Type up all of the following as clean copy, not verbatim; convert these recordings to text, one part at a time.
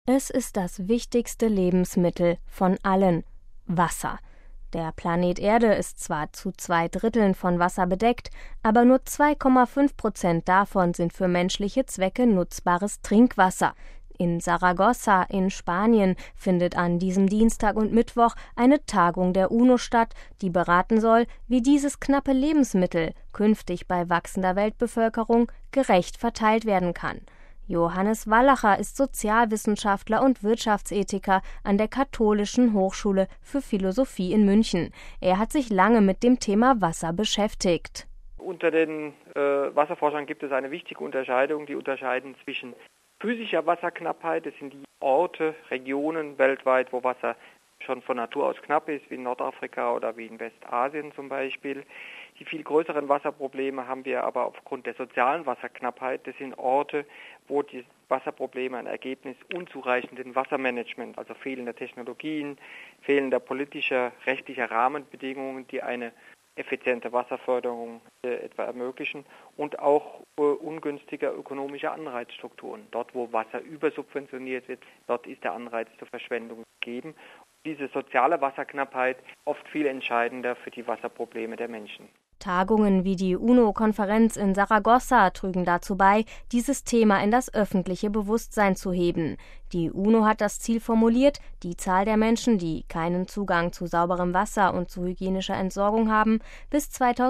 Es ist das wichtigste Lebensmittel von allen: Wasser. Der Planet Erde ist zwar zu 2/3 von Wasser bedeckt, aber nur 2,5% davon sind für menschliche Zwecke nutzbares Trinkwasser. In Saragossa in Spanien findet an diesem Dienstag und Mittwoch eine Tagung der UNO statt, die beraten soll, wie dieses knappe Lebensmittel künftig bei wachsender Weltbevölkerung gerecht verteilt werden kann. Johannes Wallacher ist Sozialwissenschaftler und Wirtschaftsethiker an der Katholischen Hochschule für Philosophie in München. Er hat sich lange mit dem Thema Wasser beschäftigt. Unter den Wasserforschern gibt es eine wichtige Unterscheidung. Die unterscheiden zwischen physischer Wasserknappheit, das sind die Orte, Regionen weltweit, wo Wasser schon von Natur aus knapp ist, wie in Nordafrika oder wie in Westasien zum Beispiel. Die viel größeren Wasserprobleme haben wir aber aufgrund der sozialen Wasserknappheit. Das sind Orte, wo die Wasserprobleme ein Ergebnis unzureichenden Wassermanagement, also fehlender Technologien, fehlender politischer, rechtlicher Rahmenbedingungen, die eine effiziente Wasserförderung etwa ermöglichen, und auch ungünstiger ökonomischer Anreizstrukturen. Dort, wo Wasser übersubventioniert wird, dort ist der Anreiz zur Verschwendung gegeben. Diese soziale Wasserknappheit oft viel entscheidender für die Wasserprobleme der Menschen. Tagungen wie die UNO-Konferenz in Saragossa trügen dazu bei, dieses Thema in das öffentliche Bewusstsein zu heben. Die UNO hat das Ziel formuliert, die Zahl der Menschen, die keinen Zugang zu sauberem Wasser und zu hygienischer Entsorgung haben, bis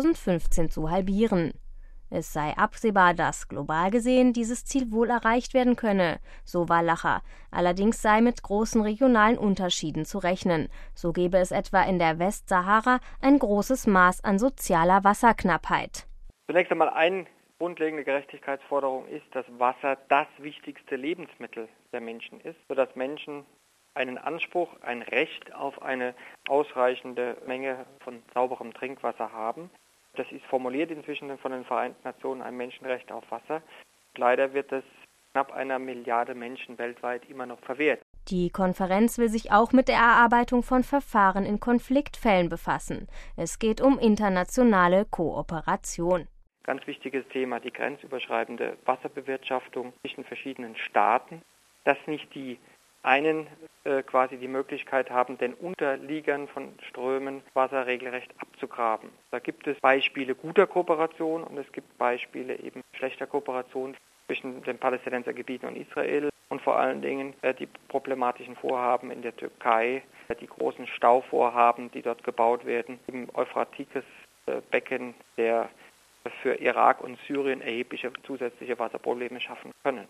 2015 zu halbieren. Es sei absehbar, dass global gesehen dieses Ziel wohl erreicht werden könne, so Wallacher. Allerdings sei mit großen regionalen Unterschieden zu rechnen. So gebe es etwa in der Westsahara ein großes Maß an sozialer Wasserknappheit. Zunächst einmal eine grundlegende Gerechtigkeitsforderung ist, dass Wasser das wichtigste Lebensmittel der Menschen ist, sodass Menschen einen Anspruch, ein Recht auf eine ausreichende Menge von sauberem Trinkwasser haben. Das ist formuliert inzwischen von den Vereinten Nationen, ein Menschenrecht auf Wasser. Leider wird es knapp 1 Milliarde Menschen weltweit immer noch verwehrt. Die Konferenz will sich auch mit der Erarbeitung von Verfahren in Konfliktfällen befassen. Es geht um internationale Kooperation. Ganz wichtiges Thema, die grenzüberschreitende Wasserbewirtschaftung zwischen verschiedenen Staaten, dass nicht die einen quasi die Möglichkeit haben, den Unterliegern von Strömen Wasser regelrecht abzugraben. Da gibt es Beispiele guter Kooperation und es gibt Beispiele eben schlechter Kooperation zwischen den Palästinensergebieten und Israel und vor allen Dingen die problematischen Vorhaben in der Türkei, die großen Stauvorhaben, die dort gebaut werden, im Euphrates-Becken, der für Irak und Syrien erhebliche zusätzliche Wasserprobleme schaffen können.